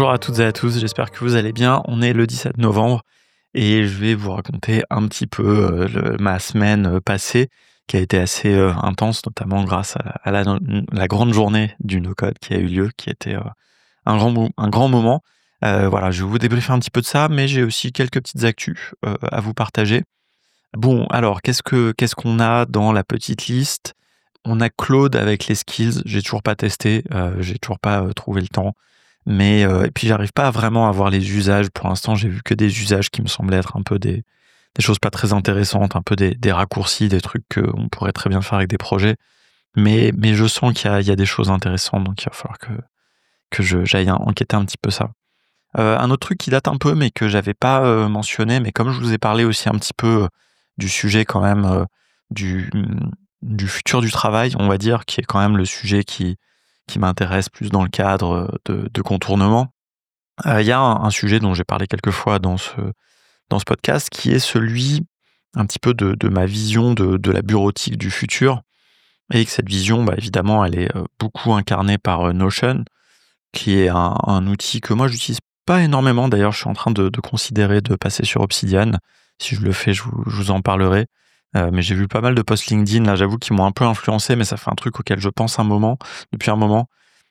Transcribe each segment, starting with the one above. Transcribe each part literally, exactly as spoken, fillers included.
Bonjour à toutes et à tous, j'espère que vous allez bien. On est le dix-sept novembre et je vais vous raconter un petit peu euh, le- ma semaine euh, passée qui a été assez euh, intense, notamment grâce à, à la, la grande journée du no-code qui a eu lieu, qui était euh, un, grand, mo- un grand moment. Euh, voilà, je vais vous débriefer un petit peu de ça, mais j'ai aussi quelques petites actus euh, à vous partager. Bon, alors, qu'est-ce que qu'est-ce qu'on a dans la petite liste? On a Claude avec les skills, j'ai toujours pas testé, euh, j'ai toujours pas euh, trouvé le temps. Mais euh, et puis j'arrive pas vraiment à voir les usages. Pour l'instant, j'ai vu que des usages qui me semblaient être un peu des, des choses pas très intéressantes, un peu des, des raccourcis, des trucs qu'on pourrait très bien faire avec des projets. Mais, mais je sens qu'il y a, il y a des choses intéressantes, donc il va falloir que, que je, j'aille enquêter un petit peu ça. Euh, un autre truc qui date un peu, mais que j'avais pas euh, mentionné, mais comme je vous ai parlé aussi un petit peu euh, du sujet quand même euh, du, du futur du travail, on va dire, qui est quand même le sujet qui, qui m'intéresse plus dans le cadre de, de contournement. Il y a un, un sujet dont j'ai parlé quelques fois dans ce, dans ce podcast, qui est celui un petit peu de, de ma vision de, de la bureautique du futur, et que cette vision, bah, évidemment, elle est euh, beaucoup incarnée par euh, Notion, qui est un, un outil que moi, j'utilise pas énormément. D'ailleurs, je suis en train de, de considérer de passer sur Obsidian. Si je le fais, je vous, je vous en parlerai. Euh, mais j'ai vu pas mal de posts LinkedIn, là, j'avoue, qui m'ont un peu influencé, mais ça fait un truc auquel je pense un moment, depuis un moment,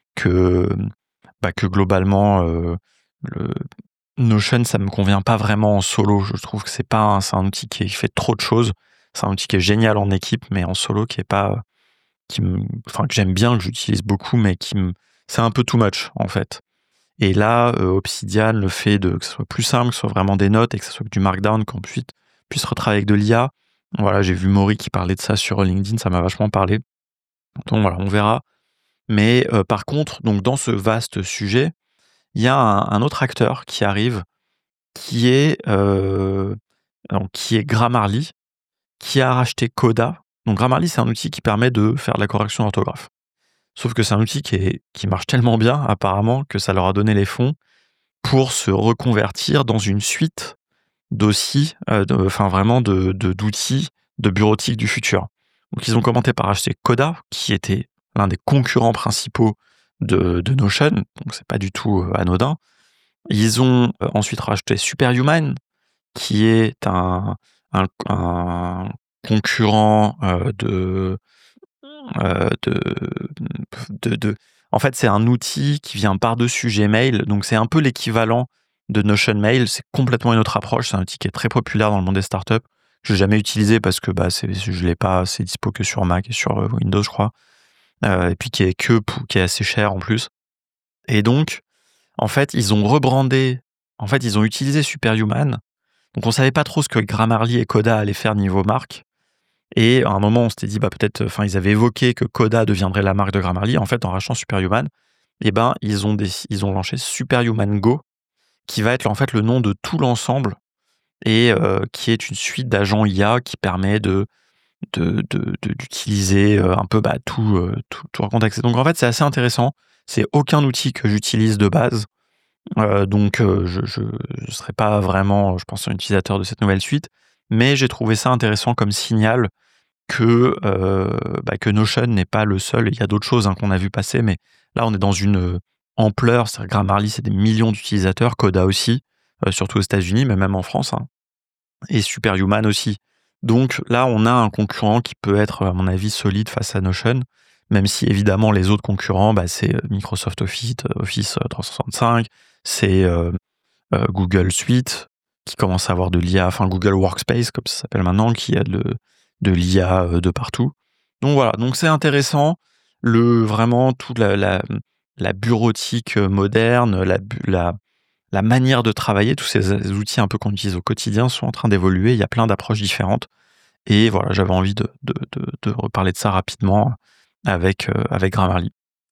que, bah, que globalement, euh, le Notion, ça me convient pas vraiment en solo. Je trouve que c'est pas un, c'est un outil qui fait trop de choses. C'est un outil qui est génial en équipe, mais en solo, qui est pas, qui me, enfin, que j'aime bien, que j'utilise beaucoup, mais qui me, c'est un peu too much, en fait. Et là, euh, Obsidian, le fait de, que ce soit plus simple, que ce soit vraiment des notes et que ce soit que du markdown, qu'on puisse, puisse retravailler avec de l'I A. Voilà, j'ai vu Maury qui parlait de ça sur LinkedIn, ça m'a vachement parlé. Donc voilà, on verra. Mais euh, par contre, donc dans ce vaste sujet, il y a un, un autre acteur qui arrive, qui est, euh, donc, qui est Grammarly, qui a racheté Coda. Donc Grammarly, c'est un outil qui permet de faire de la correction d'orthographe. Sauf que c'est un outil qui, est, qui marche tellement bien, apparemment, que ça leur a donné les fonds pour se reconvertir dans une suite d'aussi, euh, de- enfin vraiment de, de- d'outils de bureautique du futur. Donc ils ont commenté par acheter Coda, qui était l'un des concurrents principaux de, de Notion, donc c'est pas du tout euh, anodin. Ils ont euh, ensuite racheté Superhuman, qui est un, un, un concurrent euh, de, euh, de, de, de- En fait, c'est un outil qui vient par-dessus Gmail, donc c'est un peu l'équivalent de Notion Mail. C'est complètement une autre approche. C'est un outil qui est très populaire dans le monde des startups. Je l'ai jamais utilisé parce que bah, c'est, je l'ai pas, c'est dispo que sur Mac et sur euh, Windows, je crois. Euh, et puis qui est que pour- qui est assez cher en plus. Et donc, en fait, ils ont rebrandé. En fait, ils ont utilisé Superhuman. Donc, on savait pas trop ce que Grammarly et Coda allaient faire niveau marque. Et à un moment, on s'était dit, bah, peut-être, enfin, ils avaient évoqué que Coda deviendrait la marque de Grammarly. En fait, en rachetant Superhuman, eh ben, ils ont, des, ils ont lancé Superhuman Go, qui va être en fait le nom de tout l'ensemble et euh, qui est une suite d'agents I A qui permet de, de, de- de- d'utiliser euh, un peu bah, tout, euh, tout, tout leur contexte. Donc en fait, c'est assez intéressant. C'est aucun outil que j'utilise de base. Euh, donc euh, je ne serai pas vraiment, je pense, un utilisateur de cette nouvelle suite. Mais j'ai trouvé ça intéressant comme signal que, euh, bah, que Notion n'est pas le seul. Il y a d'autres choses hein, qu'on a vu passer, mais là, on est dans une euh, ampleur. C'est-à-dire Grammarly, c'est des millions d'utilisateurs, Coda aussi, euh, surtout aux États-Unis, mais même en France, hein, et Superhuman aussi. Donc là, on a un concurrent qui peut être, à mon avis, solide face à Notion, même si évidemment les autres concurrents, bah, c'est Microsoft Office, Office trois cent soixante-cinq, c'est euh, euh, Google Suite, qui commence à avoir de l'I A, enfin Google Workspace, comme ça s'appelle maintenant, qui a de, de l'I A euh, de partout. Donc voilà, donc c'est intéressant, le, vraiment toute la, la, la bureautique moderne, la, la, la manière de travailler, tous ces outils un peu qu'on utilise au quotidien sont en train d'évoluer, il y a plein d'approches différentes. Et voilà, j'avais envie de, de, de, de reparler de ça rapidement avec, euh, avec Grammarly.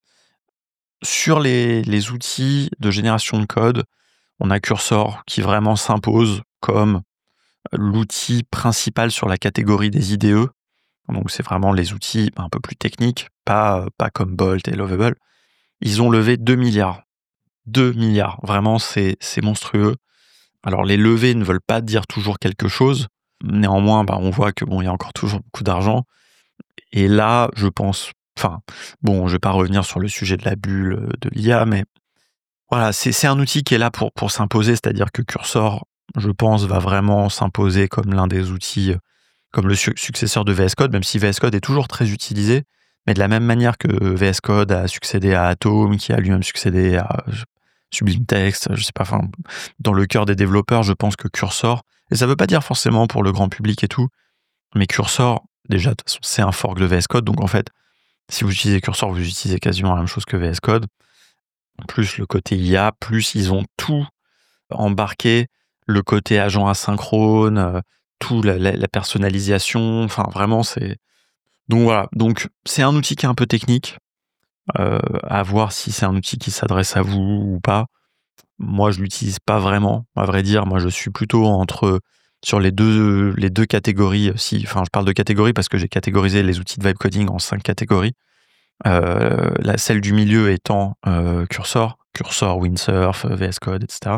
Sur les, les outils de génération de code, on a Cursor qui vraiment s'impose comme l'outil principal sur la catégorie des I D E. Donc c'est vraiment les outils un peu plus techniques, pas, pas comme Bolt et Lovable. Ils ont levé deux milliards. deux milliards. Vraiment, c'est, c'est monstrueux. Alors les levées ne veulent pas dire toujours quelque chose. Néanmoins, bah, on voit que bon, il y a encore toujours beaucoup d'argent. Et là, je pense, enfin, bon, je vais pas revenir sur le sujet de la bulle de l'I A, mais Voilà, c'est c'est un outil qui est là pour pour s'imposer, c'est-à-dire que Cursor, je pense, va vraiment s'imposer comme l'un des outils, heu, comme le su successeur de V S Code, même si V S Code est toujours très utilisé, mais de la même manière que V S Code a succédé à Atom, qui a lui-même succédé à j Sublime Text, je sais pas, enfin, dans le cœur des développeurs, je pense que Cursor, et ça veut pas dire forcément pour le grand public et tout, mais Cursor, déjà, de toute façon, c'est un fork de V S Code, donc en fait, si vous utilisez Cursor, vous utilisez quasiment la même chose que V S Code. Plus le côté I A, plus ils ont tout embarqué, le côté agent asynchrone, heu, tout la la la personnalisation, enfin vraiment c'est donc voilà, donc c'est un outil qui est un peu technique, heu, à voir si c'est un outil qui s'adresse à vous ou pas. Moi, je l'utilise pas vraiment, à vrai dire. Moi, je suis plutôt entre sur les deux les deux catégories, si enfin, je parle de catégories parce que j'ai catégorisé les outils de vibe coding en cinq catégories. Heu, la celle du milieu étant, heu, Cursor, Cursor, Windsurf, V S Code et cetera,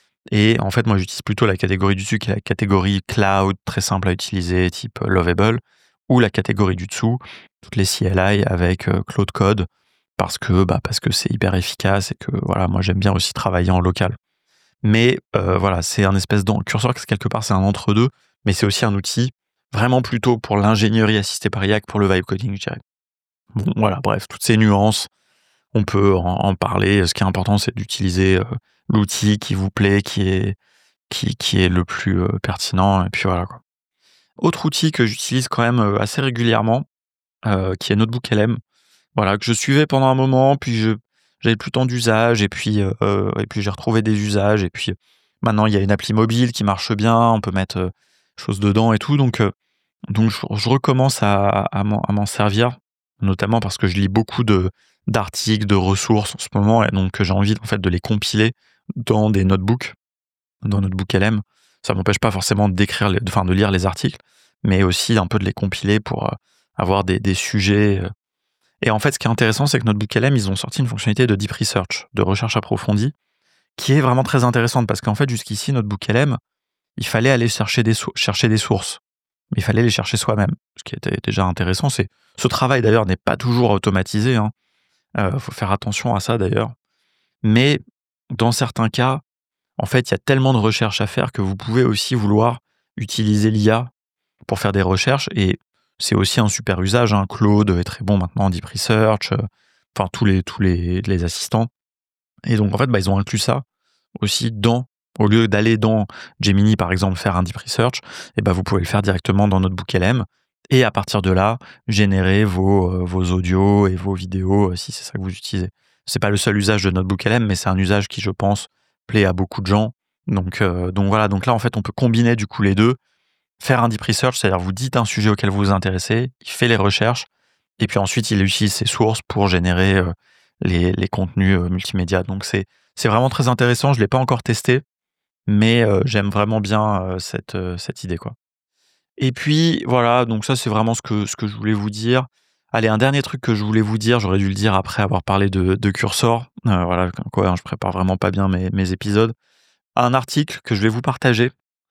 et en fait, moi, j'utilise plutôt la catégorie du dessus qui est la catégorie cloud, très simple à utiliser, type Lovable, ou la catégorie du dessous, toutes les C L I avec, heu, Claude Code parce que, bah, parce que c'est hyper efficace et que voilà, moi, j'aime bien aussi travailler en local. Mais, heu, voilà, c'est un espèce d'en Cursor, quelque part, c'est un entre deux, mais c'est aussi un outil vraiment plutôt pour l'ingénierie assistée par I A que pour le vibe coding, je dirais. Bon, voilà, bref, toutes ces nuances, on peut en en parler. Ce qui est important, c'est d'utiliser, heu, l'outil qui vous plaît, qui est qui qui est le plus, heu, pertinent et puis voilà, quoi. Autre outil que j'utilise quand même, heu, assez régulièrement, heu, qui est NotebookLM. Voilà, que je suivais pendant un moment, puis je j'avais plus tant d'usage et puis, heu et puis j'ai retrouvé des usages et puis, heu, maintenant il y a une appli mobile qui marche bien, on peut mettre, heu, choses dedans et tout, donc heu, donc je je recommence à à m'en à m'en servir, notamment parce que je lis beaucoup de d'articles, de ressources en ce moment, et donc j'ai envie en fait de les compiler dans des notebooks, dans NotebookLM. Ça m'empêche pas forcément d'écrire les enfin de lire les articles, mais aussi un peu de les compiler pour, heu, avoir des des sujets, heu et en fait, ce qui est intéressant, c'est que NotebookLM, ils ont sorti une fonctionnalité de deep research, de recherche approfondie, qui est vraiment très intéressante parce qu'en fait, jusqu'ici, NotebookLM, il fallait aller chercher des sou chercher des sources, mais il fallait les chercher soi-même. Ce qui était déjà intéressant, c'est ce travail d'ailleurs n'est pas toujours automatisé, hein, heu, faut faire attention à ça d'ailleurs. Mais dans certains cas, en fait, il y a tellement de recherches à faire que vous pouvez aussi vouloir utiliser l'I A pour faire des recherches, et c'est aussi un super usage, hein. Claude est très bon maintenant en deep research, heu, enfin tous les tous les les assistants, et donc en fait, bah, ils ont inclus ça aussi dans au lieu d'aller dans Gemini, par exemple, faire un deep research, et bah, vous pouvez le faire directement dans NotebookLM et à partir de là, générer vos, heu, vos audios et vos vidéos, heu, si c'est ça que vous utilisez. C'est pas le seul usage de NotebookLM, mais c'est un usage qui, je pense, plaît à beaucoup de gens. Donc heu, donc voilà, donc là, en fait, on peut combiner du coup les deux. Faire un deep research, c'est-à-dire vous dites un sujet auquel vous vous intéressez, il fait les recherches et puis ensuite il utilise ses sources pour générer, heu, les les contenus, heu, multimédia. Donc c'est c'est vraiment très intéressant. Je l'ai pas encore testé, mais heu, j'aime vraiment bien, heu, cette, heu, cette idée, quoi. Et puis voilà, donc ça c'est vraiment ce que ce que je voulais vous dire. Allez, un dernier truc que je voulais vous dire, j'aurais dû le dire après avoir parlé de de Cursor, heu, voilà, comme quoi, hein, je prépare vraiment pas bien mes mes épisodes. Un article que je vais vous partager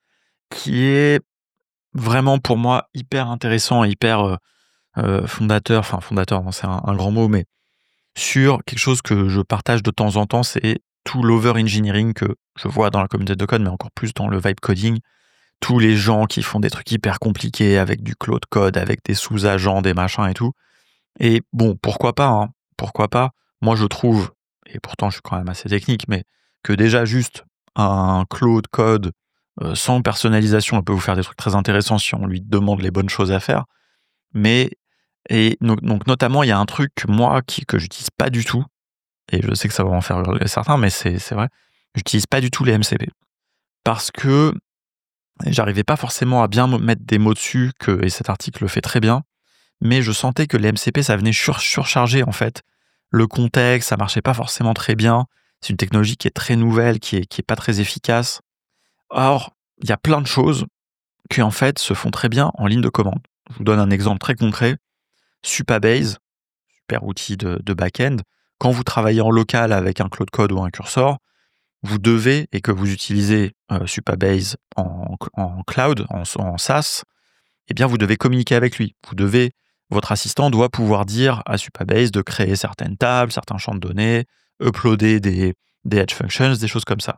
qui est vraiment pour moi hyper intéressant et hyper, heu heu, fondateur, enfin fondateur, non, c'est un un grand mot, mais sur quelque chose que je partage de temps en temps, c'est tout l'over-engineering que je vois dans la communauté de code, mais encore plus dans le vibe coding. Tous les gens qui font des trucs hyper compliqués avec du Claude Code, avec des sous-agents, des machins et tout. Et bon, pourquoi pas, hein, pourquoi pas? Moi, je trouve, et pourtant je suis quand même assez technique, mais que déjà juste un Claude Code, heu, sans personnalisation, il peut vous faire des trucs très intéressants si on lui demande les bonnes choses à faire. Mais et donc donc notamment, il y a un truc, moi, qui que j'utilise pas du tout, et je sais que ça va en faire hurler certains, mais c'est c'est vrai. J'utilise pas du tout les M C P parce que j'arrivais pas forcément à bien me mettre des mots dessus, que et cet article le fait très bien, mais je sentais que les M C P, ça venait sur surcharger, en fait, le contexte, ça marchait pas forcément très bien. C'est une technologie qui est très nouvelle, qui est qui est pas très efficace. Or, il y a plein de choses qui, en fait, se font très bien en ligne de commande. Je vous donne un exemple très concret. Supabase, super outil de de back-end. Quand vous travaillez en local avec un Claude Code ou un Cursor, vous devez, et que vous utilisez, heu, Supabase en en cloud, en en SaaS, eh bien, vous devez communiquer avec lui. Vous devez Votre assistant doit pouvoir dire à Supabase de créer certaines tables, certains champs de données, uploader des des edge functions, des choses comme ça.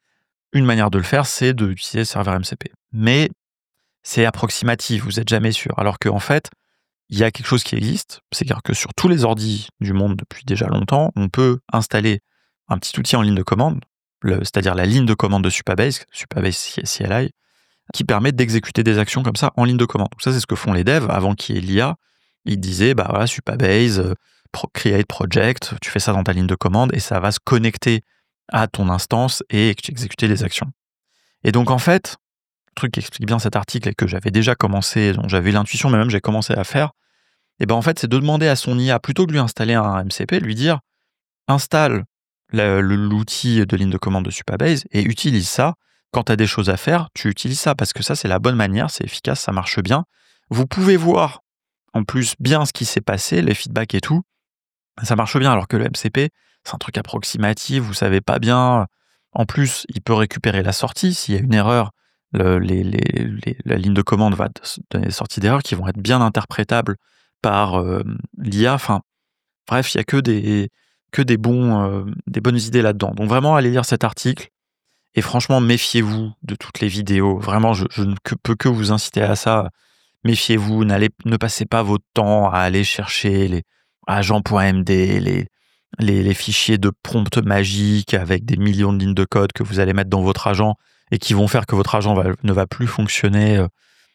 Une manière de le faire, c'est d'utiliser serveur M C P. Mais c'est approximatif, vous n'êtes jamais sûr. Alors qu'en fait, il y a quelque chose qui existe, c'est que sur tous les ordis du monde depuis déjà longtemps, on peut installer un petit outil en ligne de commande, le, c'est-à-dire la ligne de commande de Supabase, Supabase C L I, qui permet d'exécuter des actions comme ça en ligne de commande. Donc ça, c'est ce que font les devs avant qu'il y ait l'I A. Ils disaient, bah voilà, Supabase, euh, pro- create project, tu fais ça dans ta ligne de commande et ça va se connecter à ton instance et exécuter les actions. Et donc en fait, le truc qui explique bien cet article et que j'avais déjà commencé, dont j'avais l'intuition, mais même j'ai commencé à faire, et ben en fait, c'est de demander à son I A, plutôt que de lui installer un M C P, lui dire installe le- le- l'outil de ligne de commande de Supabase et utilise ça. Quand tu as des choses à faire, tu utilises ça parce que ça, c'est la bonne manière, c'est efficace, ça marche bien. Vous pouvez voir en plus bien ce qui s'est passé, les feedbacks et tout. Ça marche bien, alors que le M C P, c'est un truc approximatif, vous savez pas bien. En plus, il peut récupérer la sortie. S'il y a une erreur, le- les- les- les- la ligne de commande va donner des sorties d'erreur qui vont être bien interprétables par euh, l'I A. Enfin, bref, il y a que des, que des, bons, euh, des bonnes idées là-dedans. Donc vraiment, allez lire cet article. Et franchement, méfiez-vous de toutes les vidéos. Vraiment, je, je ne que- peux que vous inciter à ça. Méfiez-vous, n'allez, ne passez pas votre temps à aller chercher les agents.md, les, les, les fichiers de prompt magique avec des millions de lignes de code que vous allez mettre dans votre agent et qui vont faire que votre agent va- ne va plus fonctionner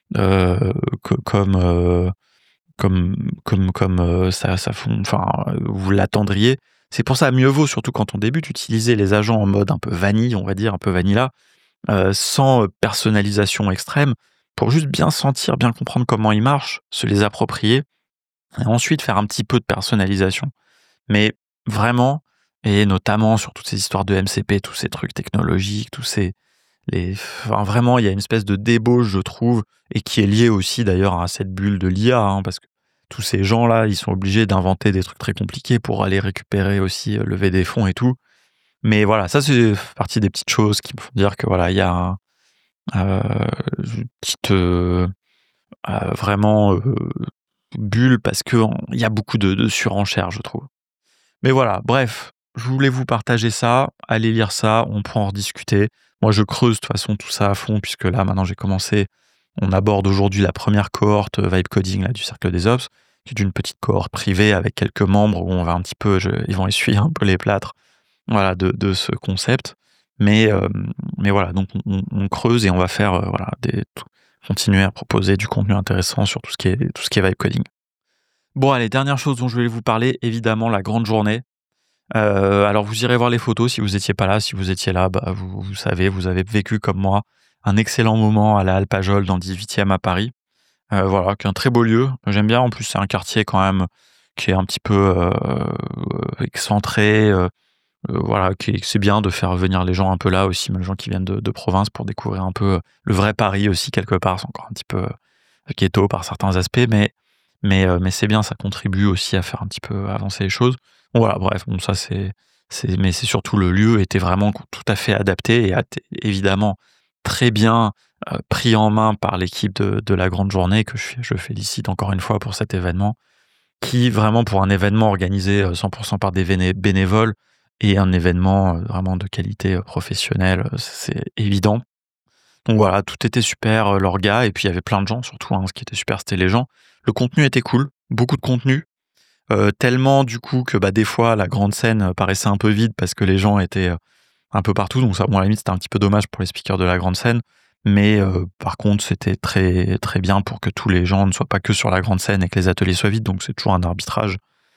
euh, que- comme, euh, comme, comme, comme euh, ça, ça fon- enfin, vous l'attendriez. C'est pour ça, mieux vaut, surtout quand on débute, utiliser les agents en mode un peu vanille, on va dire, un peu vanilla, euh, sans personnalisation extrême, pour juste bien sentir, bien comprendre comment ils marchent, se les approprier, et ensuite faire un petit peu de personnalisation. Mais vraiment, et notamment sur toutes ces histoires de M C P, tous ces trucs technologiques, tous ces... Les, enfin, vraiment, il y a une espèce de débauche, je trouve, et qui est liée aussi d'ailleurs à cette bulle de l'I A, hein, parce que tous ces gens-là, ils sont obligés d'inventer des trucs très compliqués pour aller récupérer aussi, euh, lever des fonds et tout. Mais voilà, ça c'est partie des petites choses qui me font dire que voilà, il y a un, euh, une petite euh, euh, vraiment euh, bulle parce que en- il y a beaucoup de, de surenchères, je trouve. Mais voilà, bref, je voulais vous partager ça. Allez lire ça, on pourra en rediscuter. Moi, je creuse de toute façon tout ça à fond puisque là, maintenant, j'ai commencé. On aborde aujourd'hui la première cohorte euh, Vibe Coding là, du Cercle des Ops, qui est une petite cohorte privée avec quelques membres où on va un petit peu, je- ils vont essuyer un peu les plâtres, voilà, de, de ce concept. Mais, euh, mais voilà, donc on, on creuse et on va faire, euh, voilà, des, continuer à proposer du contenu intéressant sur tout ce qui est, tout ce qui est vibe coding. Bon, allez, dernière chose dont je voulais vous parler, évidemment, la grande journée. Euh, alors, vous irez voir les photos si vous étiez pas là. Si vous étiez là, bah, vous, vous savez, vous avez vécu comme moi un excellent moment à la Alpajol dans le dix-huitième à Paris. Euh, voilà, qui est un très beau lieu. J'aime bien. En plus, c'est un quartier quand même qui est un petit peu euh, excentré. Euh, euh, voilà, qui, c'est bien de faire venir les gens un peu là aussi, même les gens qui viennent de, de province pour découvrir un peu le vrai Paris aussi quelque part. C'est encore un petit peu euh, ghetto par certains aspects, mais mais euh, mais c'est bien, ça contribue aussi à faire un petit peu avancer les choses. Bon, voilà, bref, bon ça c'est c'est mais c'est surtout le lieu était vraiment tout à fait adapté et a été évidemment très bien euh, pris en main par l'équipe de, de la grande journée que je, je félicite encore une fois pour cet événement qui vraiment pour un événement organisé euh, cent pour cent par des béné- bénévoles et un événement euh, vraiment de qualité euh, professionnelle, euh, c'est évident. Donc voilà, tout était super, euh, l'orga, et puis il y avait plein de gens, surtout, hein, ce qui était super, c'était les gens. Le contenu était cool, beaucoup de contenu, euh, tellement du coup que bah, des fois la grande scène euh, paraissait un peu vide parce que les gens étaient euh, un peu partout, donc ça, bon, à la limite, c'était un petit peu dommage pour les speakers de la grande scène, mais euh, par contre, c'était très, très bien pour que tous les gens ne soient pas que sur la grande scène et que les ateliers soient vides, donc c'est toujours un arbitrage.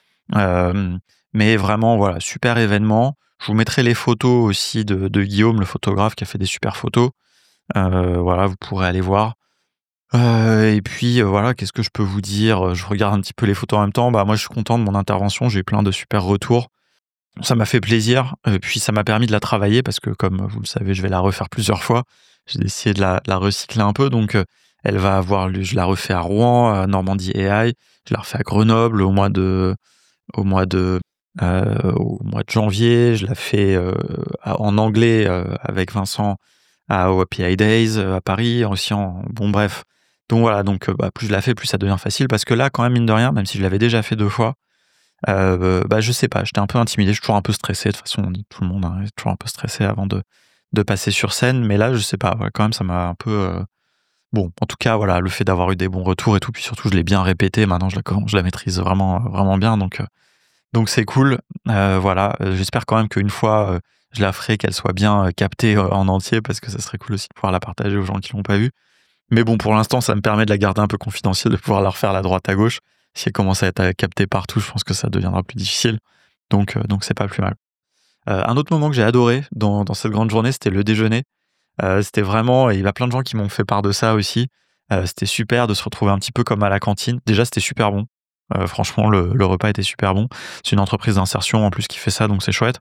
Euh, mais vraiment, voilà, super événement. Je vous mettrai les photos aussi de, de Guillaume, le photographe, qui a fait des super photos. Euh, voilà, vous pourrez aller voir. Euh, et puis euh, voilà, qu'est-ce que je peux vous dire? Je regarde un petit peu les photos en même temps. Bah moi, je suis content de mon intervention. J'ai eu plein de super retours. Ça m'a fait plaisir. Et puis ça m'a permis de la travailler parce que, comme vous le savez, je vais la refaire plusieurs fois. J'ai essayé de la, de la recycler un peu. Donc, euh, elle va avoir lieu. Je la refais à Rouen, à Normandie A I. Je la refais à Grenoble au mois de, au mois de, euh, au mois de janvier. Je la fais euh, en anglais euh, avec Vincent à O A P I Days euh, à Paris, aussi en... Bon, bref. Donc voilà, donc euh, bah, plus je la fais, plus ça devient facile, parce que là, quand même, mine de rien, même si je l'avais déjà fait deux fois, Heu, bah, je sais pas, j'étais un peu intimidé, je suis toujours un peu stressé, de toute façon, on est tout le monde, hein, est toujours un peu stressé avant de de passer sur scène, mais là, je sais pas, ouais, quand même, ça m'a un peu, heu bon, en tout cas, voilà, le fait d'avoir eu des bons retours et tout, puis surtout, je l'ai bien répété, maintenant je la commen je la maîtrise vraiment, vraiment bien, donc heu, donc c'est cool. Heu, voilà, heu, j'espère quand même qu'une fois, heu, je la ferai, qu'elle soit bien, heu, captée, heu, en entier parce que ça serait cool aussi de pouvoir la partager aux gens qui l'ont pas vue. Mais bon, pour l'instant, ça me permet de la garder un peu confidentielle, de pouvoir la refaire à la droite à gauche. Si elle commence à être, heu, captée partout, je pense que ça deviendra plus difficile, donc heu, donc c'est pas plus mal. Heu, un autre moment que j'ai adoré dans dans cette grande journée, c'était le déjeuner. Heu, c'était vraiment et il y a plein de gens qui m'ont fait part de ça aussi. Heu, c'était super de se retrouver un petit peu comme à la cantine. Déjà, c'était super bon. Heu, franchement, le le repas était super bon. C'est une entreprise d'insertion en plus qui fait ça, donc c'est chouette.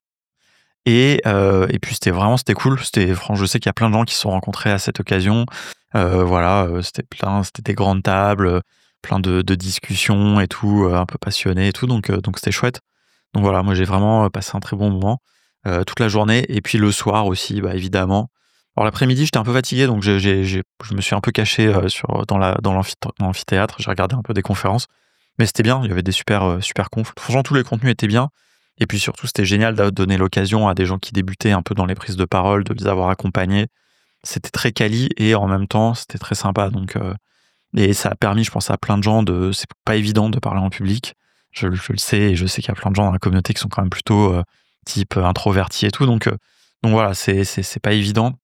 Et heu et puis c'était vraiment c'était cool. C'était fran je sais qu'il y a plein de gens qui se sont rencontrés à cette occasion. Heu, voilà, heu, c'était plein c'était des grandes tables, heu, plein de de discussions et tout, heu, un peu passionnées et tout, donc heu, donc c'était chouette. Donc voilà, moi j'ai vraiment, heu, passé un très bon moment, heu, toute la journée et puis le soir aussi, bah, évidemment. Alors l'après-midi, j'étais un peu fatigué, donc j'ai j'ai j'ai je me suis un peu caché, heu, sur dans la dans l'amphit dans l'amphithéâtre. J'ai regardé un peu des conférences, mais c'était bien, il y avait des super, heu, super confs. Franchement, tous les contenus étaient bien et puis surtout, c'était génial de donner l'occasion à des gens qui débutaient un peu dans les prises de parole, de les avoir accompagnés. C'était très quali et en même temps, c'était très sympa, donc heu et ça a permis, je pense, à plein de gens de c'est pas évident de parler en public. Je le je le sais et je sais qu'il y a plein de gens dans la communauté qui sont quand même plutôt, heu, type, heu, introvertis et tout, donc heu, donc voilà, c'est c'est c'est pas évident,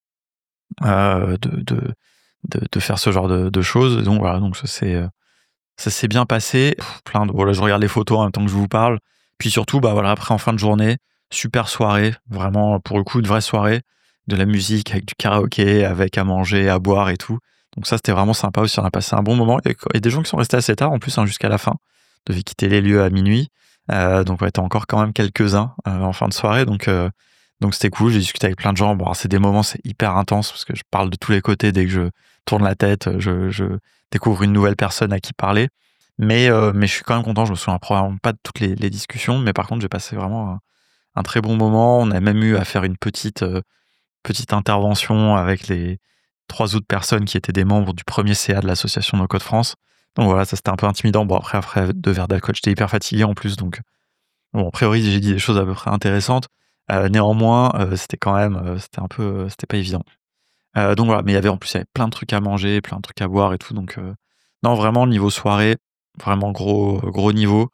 heu, de de de de faire ce genre de de choses, donc voilà, donc ça s'est, heu, ça s'est bien passé. Pff, Plein de voilà, je regarde les photos en même temps que je vous parle. Puis surtout, bah, voilà, après en fin de journée, super soirée, vraiment pour le coup une vraie soirée, de la musique avec du karaoké, avec à manger, à boire et tout. Donc ça, c'était vraiment sympa aussi, on a passé un bon moment et et des gens qui sont restés assez tard en plus, hein, jusqu'à la fin. On devait quitter les lieux à minuit, heu, donc ouais, tu encore quand même quelques-uns, heu, en fin de soirée, donc heu, donc c'était cool. J'ai discuté avec plein de gens. Bon, alors c'est des moments, c'est hyper intense parce que je parle de tous les côtés dès que je tourne la tête, je je découvre une nouvelle personne à qui parler. Mais, heu, mais je suis quand même content, je me souviens probablement pas de toutes les les discussions, mais par contre, j'ai passé vraiment un un très bon moment. On a même eu à faire une petite, heu, petite intervention avec les trois autres personnes qui étaient des membres du premier C A de l'association No Code France. Donc voilà, ça c'était un peu intimidant. Bon après après deux verres d'alcool, j'étais hyper fatigué en plus, donc bon, a priori, j'ai dit des choses à peu près intéressantes. Heu, néanmoins, heu, c'était quand même, heu, c'était un peu, heu, c'était pas évident. Heu, donc voilà, mais il y avait en plus, il y avait plein de trucs à manger, plein de trucs à boire et tout, donc heu, non, vraiment niveau soirée, vraiment gros, gros niveau.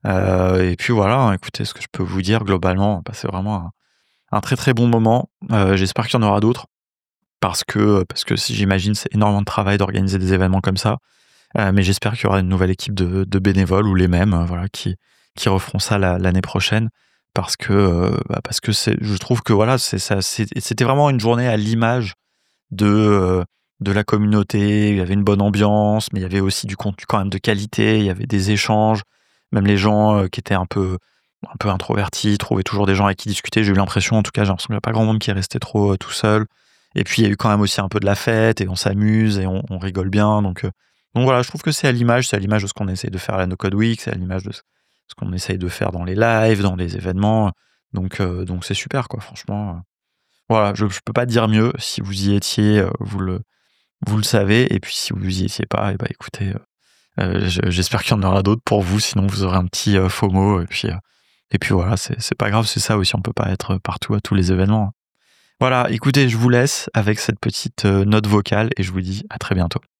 Heu et puis voilà, hein, écoutez, ce que je peux vous dire globalement, bah, c'est vraiment un un très, très bon moment. Heu, j'espère qu'il y en aura d'autres parce que, parce que si j'imagine, c'est énormément de travail d'organiser des événements comme ça. Heu, mais j'espère qu'il y aura une nouvelle équipe de de bénévoles ou les mêmes, heu, voilà, qui qui referont ça la l'année prochaine parce que, heu, bah, parce que c'est je trouve que voilà, c'est ça c'est c'était vraiment une journée à l'image de, heu, de la communauté. Il y avait une bonne ambiance, mais il y avait aussi du contenu quand même de qualité. Il y avait des échanges. Même les gens, heu, qui étaient un peu un peu introvertis trouvaient toujours des gens avec qui discuter. J'ai eu l'impression, en tout cas, j'ai l'impression qu'il y a pas grand monde qui est resté trop, heu, tout seul. Et puis il y a eu quand même aussi un peu de la fête et on s'amuse et on on rigole bien, donc heu, donc voilà, je trouve que c'est à l'image c'est à l'image de ce qu'on essaye de faire à la No Code Week, c'est à l'image de ce ce qu'on essaye de faire dans les lives, dans les événements, donc heu, donc c'est super quoi, franchement, heu, voilà, je je peux pas dire mieux. Si vous y étiez, heu, vous le vous le savez et puis si vous y étiez pas et bah, écoutez, heu heu, je j'espère qu'il y en aura d'autres pour vous, sinon vous aurez un petit, heu, FOMO et puis, heu et puis voilà, c'est c'est pas grave, c'est ça aussi, on peut pas être partout à tous les événements. Voilà, écoutez, je vous laisse avec cette petite, heu, note vocale et je vous dis à très bientôt.